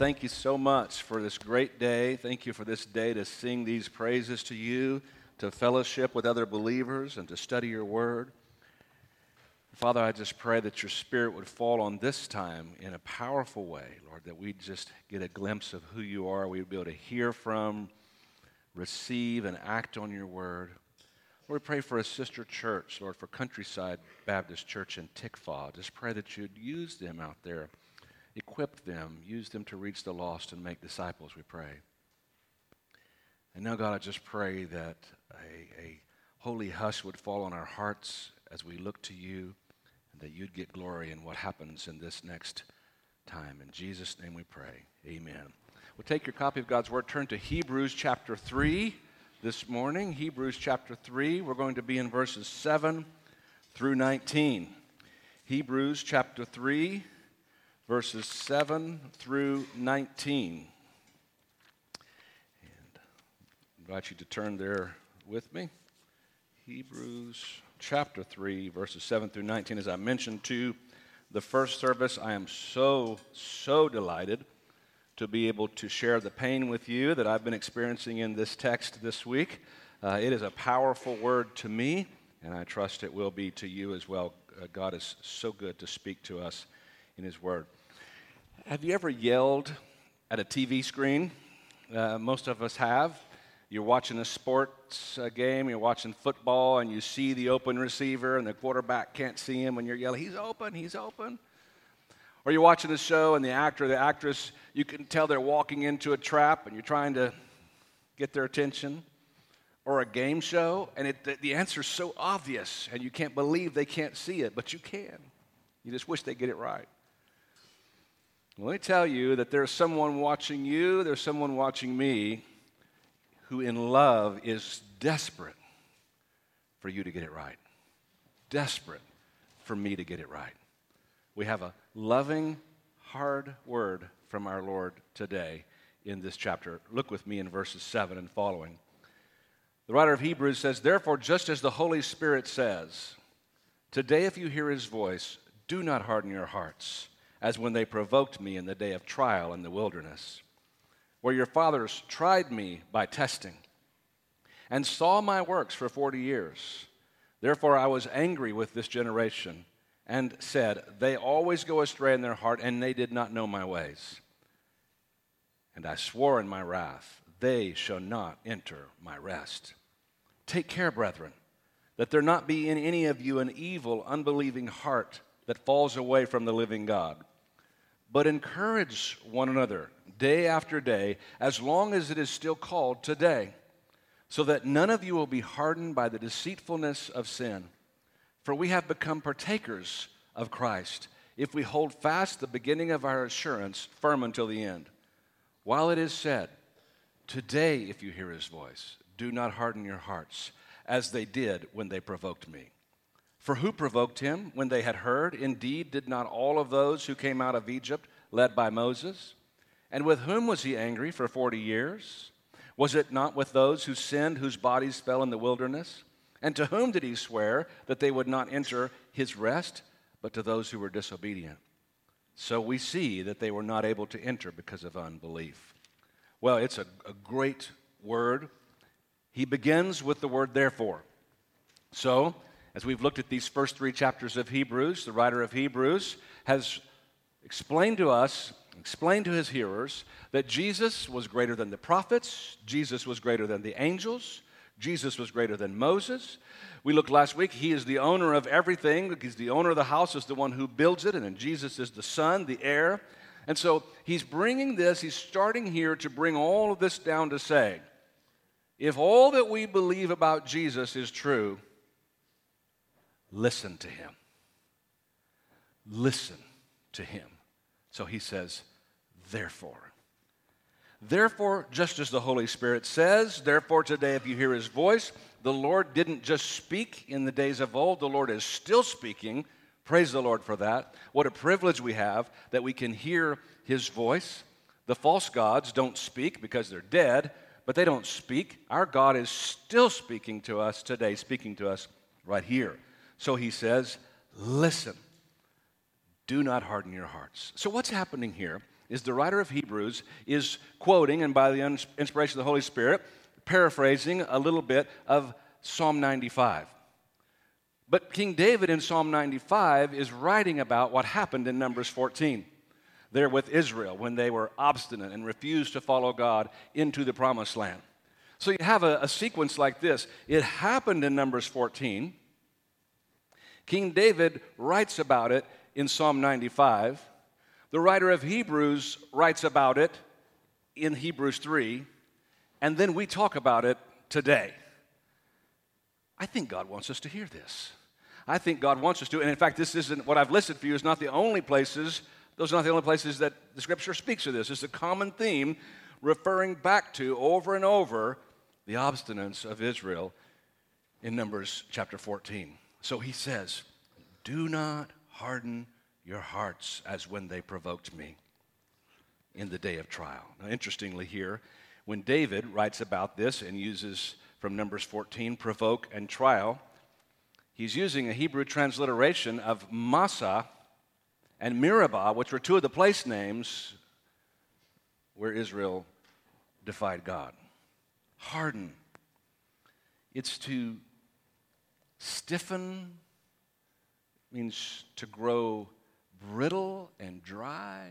thank you so much for this great day. Thank you for this day to sing these praises to you, to fellowship with other believers, and to study your word. Father, I just pray that your Spirit would fall on this time in a powerful way, Lord, that we'd just get a glimpse of who you are. We'd be able to hear from, receive, and act on your word. Lord, we pray for a sister church, Lord, for Countryside Baptist Church in Tickfaw. Just pray that you'd use them out there. Equip them, use them to reach the lost and make disciples, we pray. And now, God, I just pray that a holy hush would fall on our hearts as we look to you, and that you'd get glory in what happens in this next time. In Jesus' name we pray, amen. We'll take your copy of God's Word, turn to Hebrews chapter 3 this morning. Hebrews chapter 3, we're going to be in verses 7 through 19. Hebrews chapter 3, verses 7 through 19. And I invite you to turn there with me. Hebrews chapter 3, verses 7 through 19. As I mentioned to the first service, I am so delighted to be able to share the pain with you that I've been experiencing in this text this week. It is a powerful word to me, and I trust it will be to you as well. God is so good to speak to us in his word. Have you ever yelled at a TV screen? Most of us have. You're watching a sports game, you're watching football, and you see the open receiver and the quarterback can't see him, and you're yelling, he's open, he's open. Or you're watching a show and the actor or the actress, you can tell they're walking into a trap and you're trying to get their attention. Or a game show, and the answer's so obvious, and you can't believe they can't see it, but you can. You just wish they'd get it right. Well, let me tell you that there's someone watching you, there's someone watching me, who in love is desperate for you to get it right. Desperate for me to get it right. We have a loving, hard word from our Lord today in this chapter. Look with me in verses 7 and following. The writer of Hebrews says, "Therefore, just as the Holy Spirit says, today if you hear his voice, do not harden your hearts, as when they provoked me in the day of trial in the wilderness, where your fathers tried me by testing, and saw my works for 40 years. Therefore I was angry with this generation, and said, they always go astray in their heart, and they did not know my ways. And I swore in my wrath, they shall not enter my rest. Take care, brethren, that there not be in any of you an evil, unbelieving heart that falls away from the living God. But encourage one another day after day, as long as it is still called today, so that none of you will be hardened by the deceitfulness of sin. For we have become partakers of Christ, if we hold fast the beginning of our assurance firm until the end. While it is said, today, if you hear his voice, do not harden your hearts, as they did when they provoked me. For who provoked him when they had heard? Indeed, did not all of those who came out of Egypt, led by Moses? And with whom was he angry for 40 years? Was it not with those who sinned, whose bodies fell in the wilderness? And to whom did he swear that they would not enter his rest, but to those who were disobedient? So we see that they were not able to enter because of unbelief." Well, it's a great word. He begins with the word therefore. So, as we've looked at these first 3 chapters of Hebrews, the writer of Hebrews has explained to us, explained to his hearers, that Jesus was greater than the prophets, Jesus was greater than the angels, Jesus was greater than Moses. We looked last week, he is the owner of everything. He's the owner of the house, is the one who builds it, and then Jesus is the son, the heir. And so he's bringing this, he's starting here to bring all of this down to say, if all that we believe about Jesus is true, listen to him. Listen to him. So he says, therefore. Therefore, just as the Holy Spirit says, therefore today if you hear his voice, the Lord didn't just speak in the days of old, the Lord is still speaking. Praise the Lord for that. What a privilege we have that we can hear his voice. The false gods don't speak because they're dead, but they don't speak. Our God is still speaking to us today, speaking to us right here. So he says, listen, do not harden your hearts. So what's happening here is the writer of Hebrews is quoting, and by the inspiration of the Holy Spirit, paraphrasing a little bit of Psalm 95. But King David in Psalm 95 is writing about what happened in Numbers 14, there with Israel when they were obstinate and refused to follow God into the promised land. So you have a sequence like this. It happened in Numbers 14. King David writes about it in Psalm 95. The writer of Hebrews writes about it in Hebrews 3. And then we talk about it today. I think God wants us to hear this. I think God wants us to. And in fact, this isn't what I've listed for you is not the only places. Those are not the only places that the Scripture speaks of this. It's a common theme referring back to over and over the obstinance of Israel in Numbers chapter 14. So he says, do not harden your hearts as when they provoked me in the day of trial. Now, interestingly here, when David writes about this and uses from Numbers 14, provoke and trial, he's using a Hebrew transliteration of Massah and Meribah, which were two of the place names where Israel defied God. Harden. It's to stiffen, means to grow brittle and dry.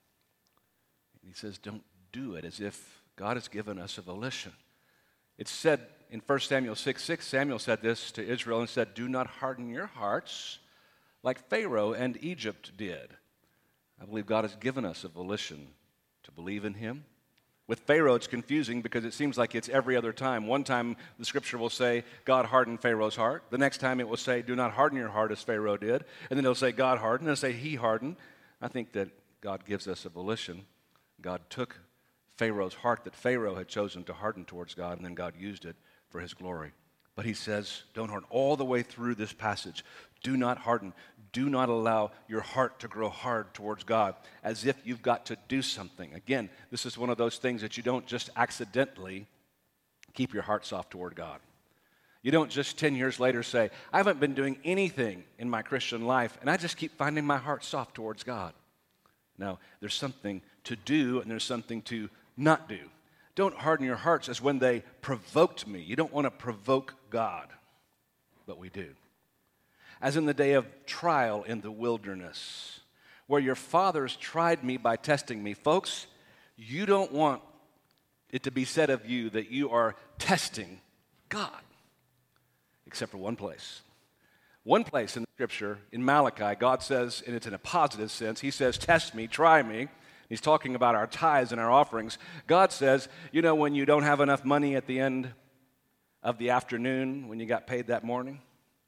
And he says, don't do it, as if God has given us a volition. It's said in 1 Samuel 6:6, Samuel said this to Israel and said, do not harden your hearts like Pharaoh and Egypt did. I believe God has given us a volition to believe in him. With Pharaoh, it's confusing because it seems like it's every other time. One time, the Scripture will say, God hardened Pharaoh's heart. The next time, it will say, do not harden your heart as Pharaoh did. And then it'll say, God hardened. And it'll say, he hardened. I think that God gives us a volition. God took Pharaoh's heart that Pharaoh had chosen to harden towards God, and then God used it for his glory. But he says, don't harden. All the way through this passage, do not harden. Do not allow your heart to grow hard towards God, as if you've got to do something. Again, this is one of those things that you don't just accidentally keep your heart soft toward God. You don't just 10 years later say, I haven't been doing anything in my Christian life, and I just keep finding my heart soft towards God. No, there's something to do, and there's something to not do. Don't harden your hearts as when they provoked me. You don't want to provoke God, but we do. As in the day of trial in the wilderness, where your fathers tried me by testing me. Folks, you don't want it to be said of you that you are testing God, except for one place. One place in the Scripture, in Malachi, God says, and it's in a positive sense, he says, test me, try me. He's talking about our tithes and our offerings. God says, you know, when you don't have enough money at the end of the afternoon, when you got paid that morning,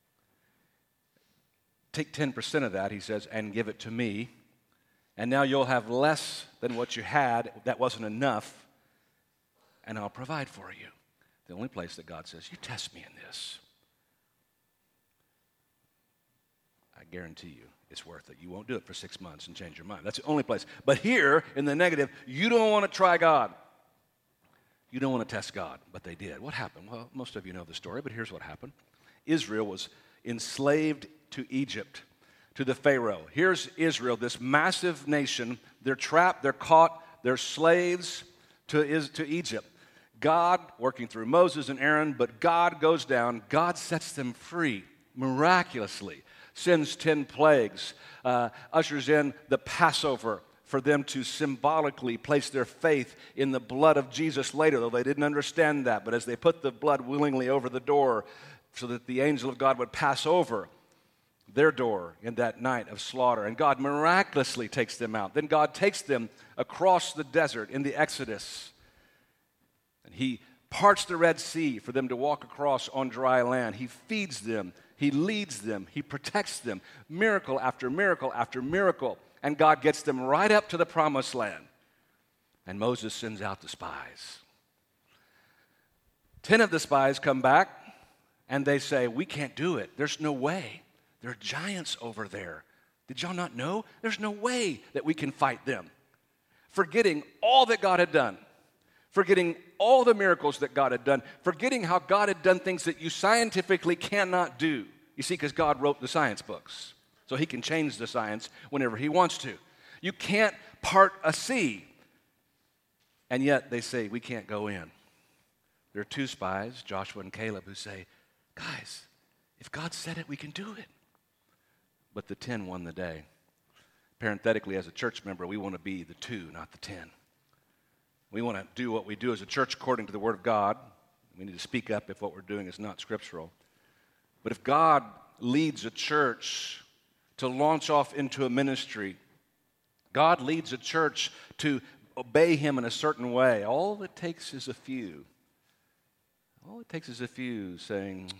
take 10% of that, he says, and give it to me, and now you'll have less than what you had. That wasn't enough, and I'll provide for you. The only place that God says, you test me in this, I guarantee you it's worth it. You won't do it for 6 months and change your mind. That's the only place. But here, in the negative, you don't want to try God. You don't want to test God, but they did. What happened? Well, most of you know the story, but here's what happened. Israel was enslaved to Egypt, to the Pharaoh. Here's Israel, this massive nation. They're trapped, they're caught, they're slaves to Egypt. God, working through Moses and Aaron, but God goes down. God sets them free miraculously, sends 10 plagues, ushers in the Passover for them to symbolically place their faith in the blood of Jesus later, though they didn't understand that. But as they put the blood willingly over the door so that the angel of God would pass over their door in that night of slaughter, and God miraculously takes them out. Then God takes them across the desert in the Exodus, and he parts the Red Sea for them to walk across on dry land. He feeds them, he leads them, he protects them, miracle after miracle after miracle, and God gets them right up to the promised land. And Moses sends out the spies. 10 of the spies come back, and they say, we can't do it. There's no way. There are giants over there. Did y'all not know? There's no way that we can fight them. Forgetting all that God had done, forgetting all the miracles that God had done, forgetting how God had done things that you scientifically cannot do. You see, because God wrote the science books, so he can change the science whenever he wants to. You can't part a sea. And yet they say, we can't go in. There are two spies, Joshua and Caleb, who say, guys, if God said it, we can do it. But the 10 won the day. Parenthetically, as a church member, we want to be the 2, not the 10. We want to do what we do as a church according to the Word of God. We need to speak up if what we're doing is not scriptural. But if God leads a church to launch off into a ministry, God leads a church to obey Him in a certain way, all it takes is a few. All it takes is a few saying,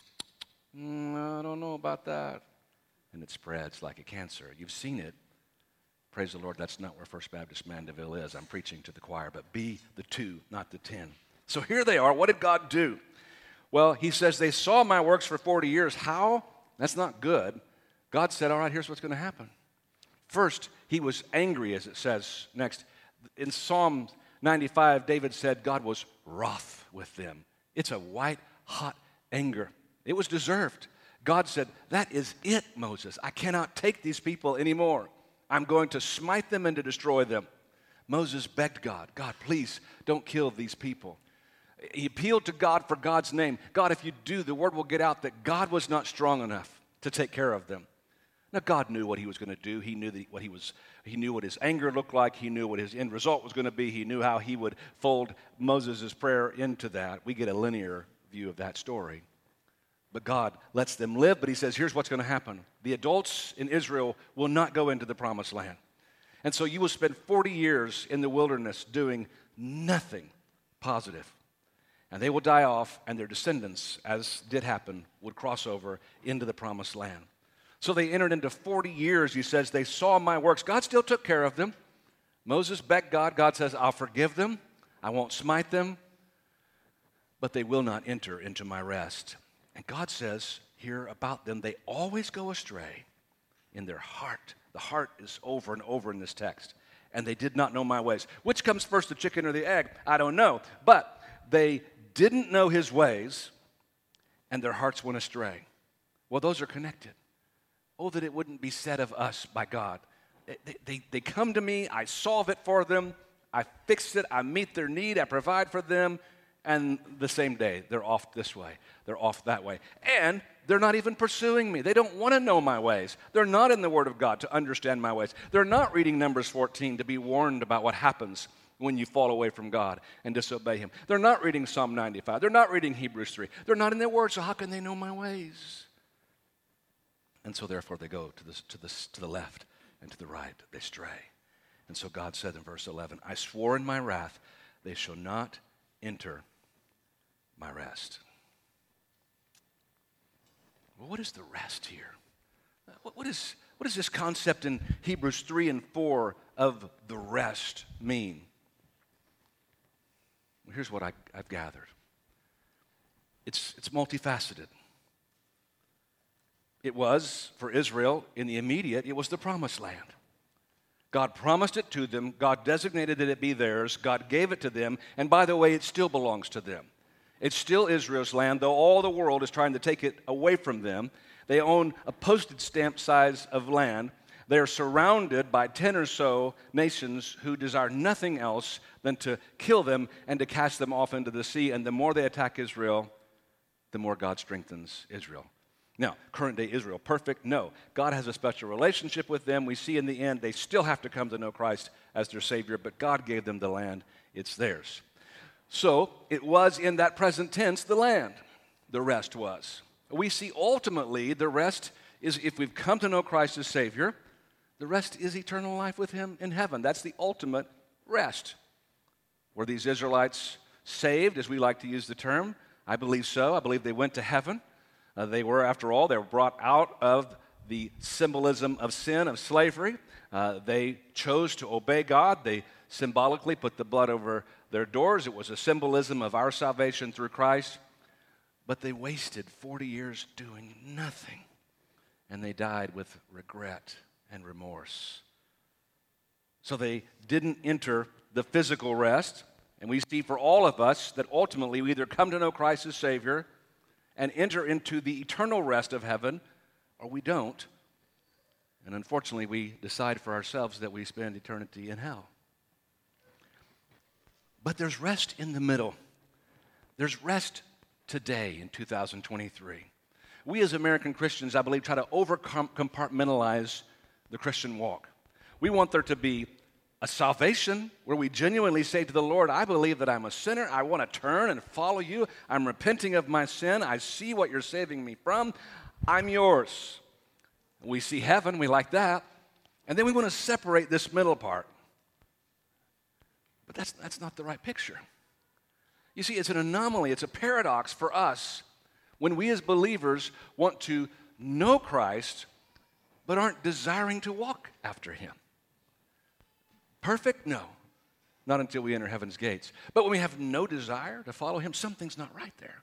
I don't know about that. And it spreads like a cancer. You've seen it. Praise the Lord, that's not where First Baptist Mandeville is. I'm preaching to the choir, but be the 2, not the 10. So here they are. What did God do? Well, He says, they saw my works for 40 years. How? That's not good. God said, all right, here's what's going to happen. First, He was angry, as it says next. In Psalm 95, David said God was wroth with them. It's a white, hot anger. It was deserved. God said, that is it, Moses. I cannot take these people anymore. I'm going to smite them and to destroy them. Moses begged God, God, please don't kill these people. He appealed to God for God's name. God, if you do, the word will get out that God was not strong enough to take care of them. Now, God knew what He was going to do. He knew He knew what His anger looked like. He knew what His end result was going to be. He knew how He would fold Moses' prayer into that. We get a linear view of that story. But God lets them live, but He says, here's what's going to happen. The adults in Israel will not go into the promised land. And so you will spend 40 years in the wilderness doing nothing positive. And they will die off, and their descendants, as did happen, would cross over into the promised land. So they entered into 40 years, He says, they saw my works. God still took care of them. Moses begged God. God says, I'll forgive them. I won't smite them. But they will not enter into my rest. And God says here about them, they always go astray in their heart. The heart is over and over in this text. And they did not know my ways. Which comes first, the chicken or the egg? I don't know. But they didn't know His ways, and their hearts went astray. Well, those are connected. Oh, that it wouldn't be said of us by God. They come to me, I solve it for them, I fix it, I meet their need, I provide for them, and the same day, they're off this way, they're off that way. And they're not even pursuing me. They don't want to know my ways. They're not in the Word of God to understand my ways. They're not reading Numbers 14 to be warned about what happens when you fall away from God and disobey Him. They're not reading Psalm 95. They're not reading Hebrews 3. They're not in their Word, so how can they know my ways? And so therefore they go to the left and to the right. They stray. And so God said in verse 11, I swore in my wrath, they shall not enter my rest. Well, what is the rest here? What is this concept in Hebrews 3 and 4 of the rest mean? Well, here's what I've gathered. It's multifaceted. It was, for Israel, in the immediate, it was the promised land. God promised it to them. God designated that it be theirs. God gave it to them. And by the way, it still belongs to them. It's still Israel's land, though all the world is trying to take it away from them. They own a postage stamp size of land. They are surrounded by 10 or so nations who desire nothing else than to kill them and to cast them off into the sea. And the more they attack Israel, the more God strengthens Israel. Now, current day Israel, perfect? No. God has a special relationship with them. We see in the end they still have to come to know Christ as their Savior, but God gave them the land. It's theirs. So it was in that present tense the land. The rest was. We see ultimately the rest is if we've come to know Christ as Savior, the rest is eternal life with Him in heaven. That's the ultimate rest. Were these Israelites saved, as we like to use the term? I believe so. I believe they went to heaven. They were, after all, they were brought out of the symbolism of sin, of slavery. They chose to obey God. They symbolically put the blood over their doors. It was a symbolism of our salvation through Christ. But they wasted 40 years doing nothing. And they died with regret and remorse. So they didn't enter the physical rest. And we see for all of us that ultimately we either come to know Christ as Savior and enter into the eternal rest of heaven, or we don't. And unfortunately, we decide for ourselves that we spend eternity in hell. But there's rest in the middle. There's rest today in 2023. We as American Christians, I believe, try to compartmentalize the Christian walk. We want there to be a salvation where we genuinely say to the Lord, I believe that I'm a sinner. I want to turn and follow you. I'm repenting of my sin. I see what you're saving me from. I'm yours. We see heaven. We like that. And then we want to separate this middle part. But that's not the right picture. You see, it's an anomaly. It's a paradox for us when we as believers want to know Christ but aren't desiring to walk after him. Perfect? No. Not until we enter heaven's gates. But when we have no desire to follow him, something's not right there.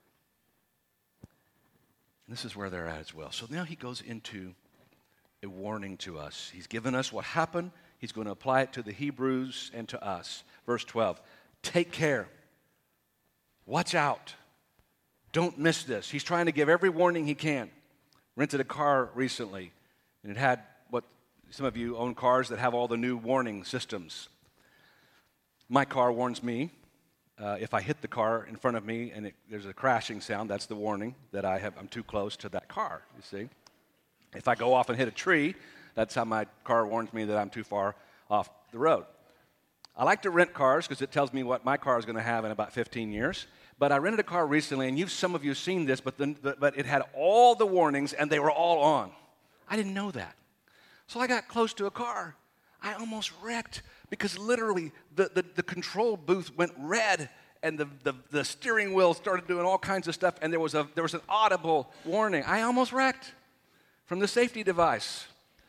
And this is where they're at as well. So now he goes into a warning to us. He's given us what happened. He's going to apply it to the Hebrews and to us. Verse 12, take care. Watch out. Don't miss this. He's trying to give every warning he can. Rented a car recently, and it had what some of you own cars that have all the new warning systems. My car warns me if I hit the car in front of me and there's a crashing sound, that's the warning that I'm too close to that car, you see. If I go off and hit a tree, that's how my car warns me that I'm too far off the road. I like to rent cars because it tells me what my car is going to have in about 15 years. But I rented a car recently, and some of you have seen this, but it had all the warnings, and they were all on. I didn't know that. So I got close to a car. I almost wrecked because literally the control booth went red, and the steering wheel started doing all kinds of stuff, and there was an audible warning. I almost wrecked from the safety device.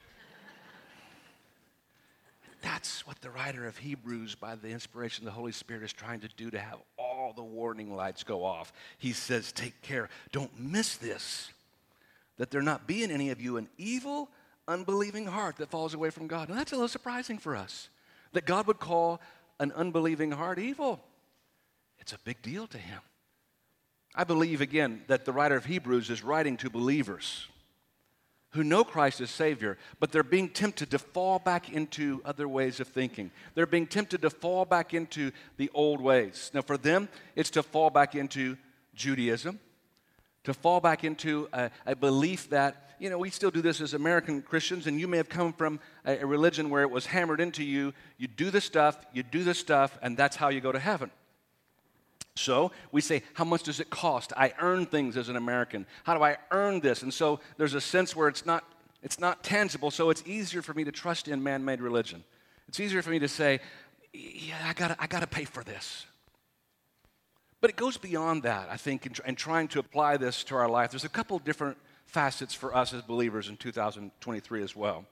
That's what the writer of Hebrews, by the inspiration of the Holy Spirit, is trying to do, to have all the warning lights go off. He says, take care. Don't miss this, that there not be in any of you an evil, unbelieving heart that falls away from God. And that's a little surprising for us, that God would call an unbelieving heart evil. It's a big deal to him. I believe, again, that the writer of Hebrews is writing to believers who know Christ as Savior, but they're being tempted to fall back into other ways of thinking. They're being tempted to fall back into the old ways. Now, for them, it's to fall back into Judaism, to fall back into a belief that, we still do this as American Christians, and you may have come from a religion where it was hammered into you, you do this stuff, and that's how you go to heaven. So we say, how much does it cost? I earn things as an American. How do I earn this? And so there's a sense where it's not tangible, so it's easier for me to trust in man-made religion. It's easier for me to say, yeah, I gotta pay for this. But it goes beyond that, I think, in trying to apply this to our life. There's a couple different facets for us as believers in 2023 as well.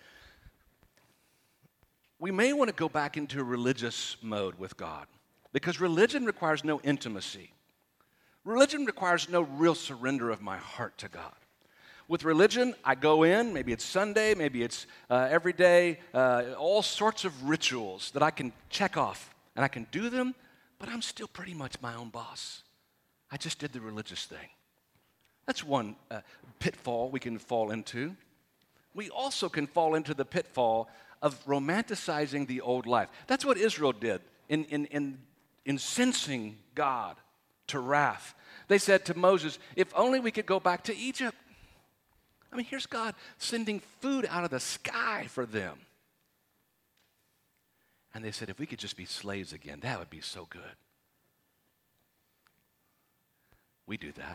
We may want to go back into a religious mode with God, because religion requires no intimacy. Religion requires no real surrender of my heart to God. With religion, I go in, maybe it's Sunday, maybe it's every day, all sorts of rituals that I can check off, and I can do them, but I'm still pretty much my own boss. I just did the religious thing. That's one pitfall we can fall into. We also can fall into the pitfall of romanticizing the old life. That's what Israel did in incensing God to wrath. They said to Moses, if only we could go back to Egypt. I mean, here's God sending food out of the sky for them. And they said, if we could just be slaves again, that would be so good. We do that.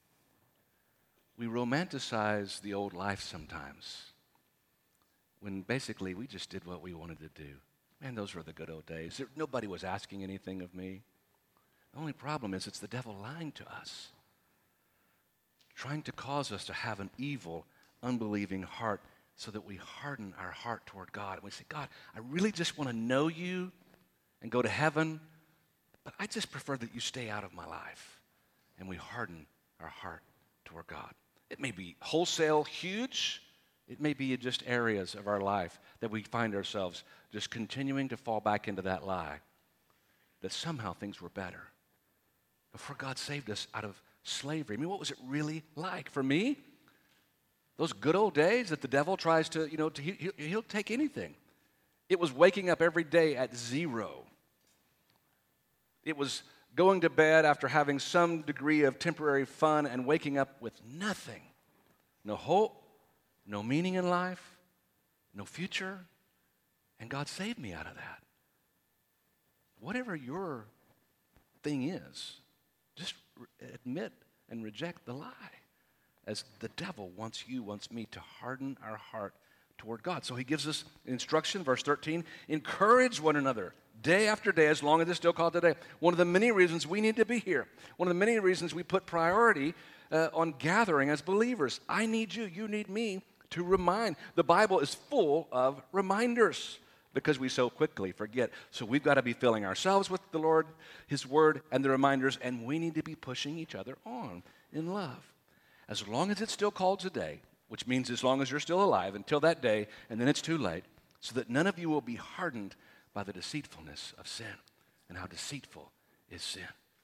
We romanticize the old life sometimes, when basically we just did what we wanted to do. Man, those were the good old days. Nobody was asking anything of me. The only problem is it's the devil lying to us, trying to cause us to have an evil, unbelieving heart so that we harden our heart toward God. And we say, God, I really just want to know you and go to heaven, but I just prefer that you stay out of my life. And we harden our heart toward God. It may be wholesale, huge. It may be just areas of our life that we find ourselves just continuing to fall back into that lie, that somehow things were better before God saved us out of slavery. I mean, what was it really like? For me, Those good old days that the devil tries to, he'll take anything. It was waking up every day at zero. It was going to bed after having some degree of temporary fun and waking up with nothing. No hope, no meaning in life, no future. And God saved me out of that. Whatever your thing is, just admit and reject the lie, as the devil wants me to harden our heart toward God. So he gives us instruction, verse 13, encourage one another day after day, as long as it's still called today. One of the many reasons we need to be here, one of the many reasons we put priority on gathering as believers. I need you, you need me to remind. The Bible is full of reminders because we so quickly forget. So we've got to be filling ourselves with the Lord, His Word, and the reminders, and we need to be pushing each other on in love. As long as it's still called today, which means as long as you're still alive until that day, and then it's too late, so that none of you will be hardened by the deceitfulness of sin. And how deceitful is sin.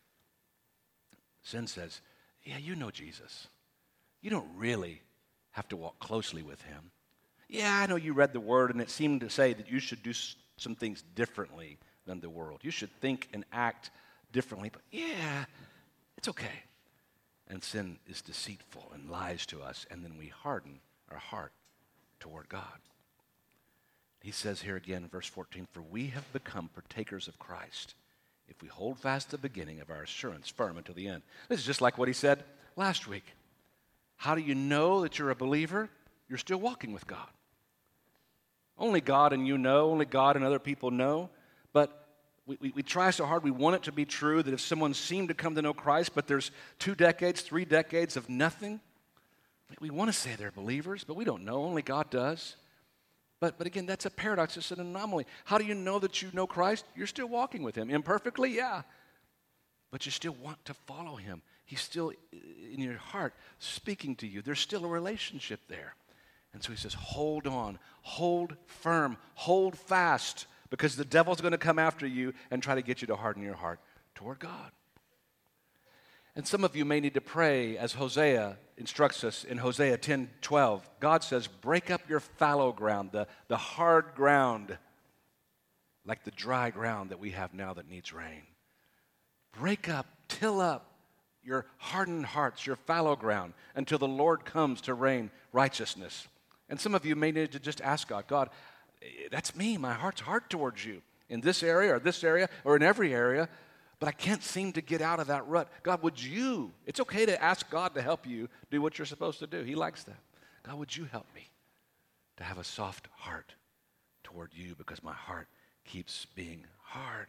Sin says, yeah, you know Jesus. You don't really have to walk closely with Him. Yeah, I know you read the Word, and it seemed to say that you should do some things differently than the world. You should think and act differently, but yeah, it's okay. And sin is deceitful and lies to us, and then we harden our heart toward God. He says here again, verse 14, for we have become partakers of Christ if we hold fast the beginning of our assurance firm until the end. This is just like what he said last week. How do you know that you're a believer? You're still walking with God. Only God and you know, only God and other people know, but we try so hard, we want it to be true that if someone seemed to come to know Christ, but there's 2 decades, 3 decades of nothing, we want to say they're believers, but we don't know, only God does. But again, that's a paradox, it's an anomaly. How do you know that you know Christ? You're still walking with Him. Imperfectly, yeah, but you still want to follow Him. He's still in your heart speaking to you. There's still a relationship there. And so he says, hold on, hold firm, hold fast, because the devil's going to come after you and try to get you to harden your heart toward God. And some of you may need to pray as Hosea instructs us in Hosea 10:12. God says, break up your fallow ground, the hard ground, like the dry ground that we have now that needs rain. Break up, till up your hardened hearts, your fallow ground, until the Lord comes to rain righteousness. And some of you may need to just ask God, God, that's me. My heart's hard towards you in this area or in every area, but I can't seem to get out of that rut. God, would you? It's okay to ask God to help you do what you're supposed to do. He likes that. God, would you help me to have a soft heart toward you because my heart keeps being hard.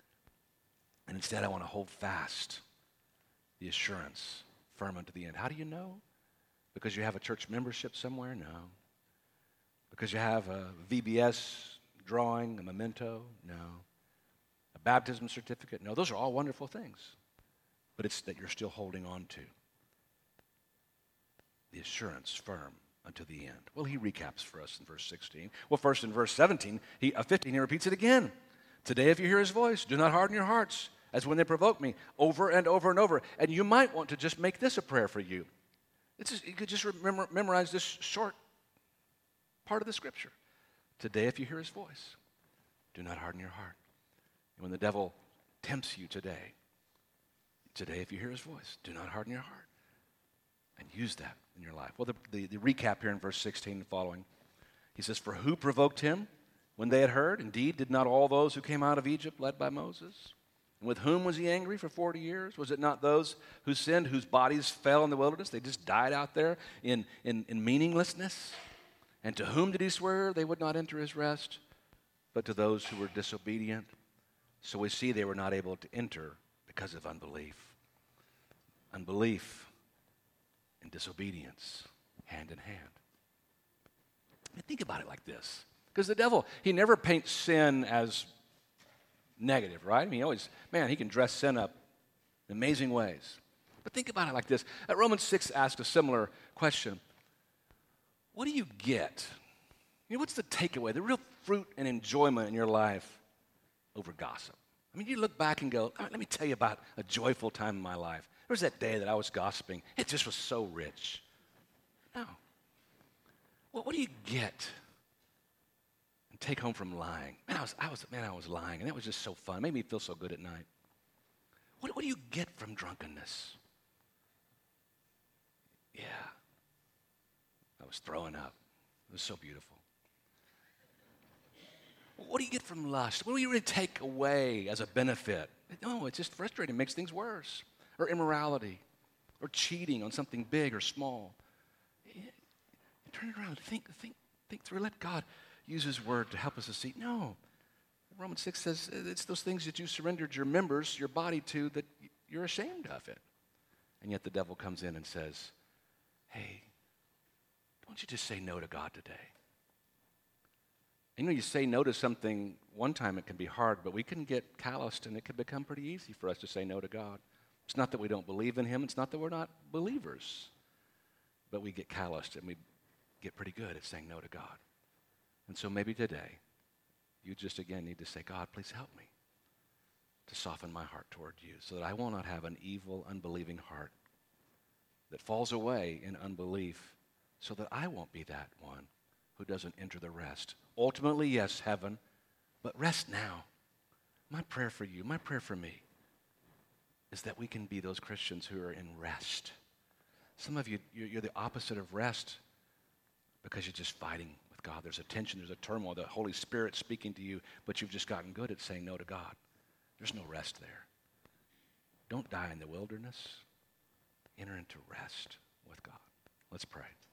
And instead I want to hold fast the assurance firm unto the end. How do you know? Because you have a church membership somewhere? No. Because you have a VBS drawing, a memento? No. A baptism certificate? No. Those are all wonderful things. But it's that you're still holding on to the assurance firm unto the end. Well, he recaps for us in verse 16. Well, first in verse 15, he repeats it again. Today, if you hear his voice, do not harden your hearts, as when they provoke me, over and over and over. And you might want to just make this a prayer for you. You could just memorize this short part of the scripture. Today, if you hear his voice, do not harden your heart. And when the devil tempts you today, if you hear his voice, do not harden your heart. And use that in your life. Well, the recap here in verse 16 and following, he says, for who provoked him when they had heard? Indeed, did not all those who came out of Egypt led by Moses? And with whom was he angry for 40 years? Was it not those who sinned, whose bodies fell in the wilderness? They just died out there in meaninglessness. And to whom did he swear they would not enter his rest? But to those who were disobedient. So we see they were not able to enter because of unbelief. Unbelief and disobedience, hand in hand. And think about it like this. Because the devil, he never paints sin as negative, right? I mean, he can dress sin up in amazing ways. But think about it like this. Romans 6 asks a similar question. What do you get? What's the takeaway, the real fruit and enjoyment in your life over gossip? I mean, you look back and go, let me tell you about a joyful time in my life. There was that day that I was gossiping. It just was so rich. No. What do you get and take home from lying? Man, I was lying, and that was just so fun. It made me feel so good at night. What do you get from drunkenness? Yeah, I was throwing up. It was so beautiful. What do you get from lust? What do you really take away as a benefit? No, it's just frustrating. It makes things worse. Or immorality, or cheating on something big or small. Turn it around. Think through. Let God use His Word to help us to see. No. Romans 6 says it's those things that you surrendered your members, your body to, that you're ashamed of it. And yet the devil comes in and says, hey, don't you just say no to God today? You know, you say no to something one time, it can be hard, but we can get calloused and it can become pretty easy for us to say no to God. It's not that we don't believe in Him. It's not that we're not believers. But we get calloused and we get pretty good at saying no to God. And so maybe today, you just again need to say, God, please help me to soften my heart toward you so that I will not have an evil, unbelieving heart that falls away in unbelief so that I won't be that one who doesn't enter the rest. Ultimately, yes, heaven, but rest now. My prayer for you, my prayer for me, is that we can be those Christians who are in rest. Some of you, you're the opposite of rest because you're just fighting with God. There's a tension, there's a turmoil, the Holy Spirit speaking to you, but you've just gotten good at saying no to God. There's no rest there. Don't die in the wilderness. Enter into rest with God. Let's pray.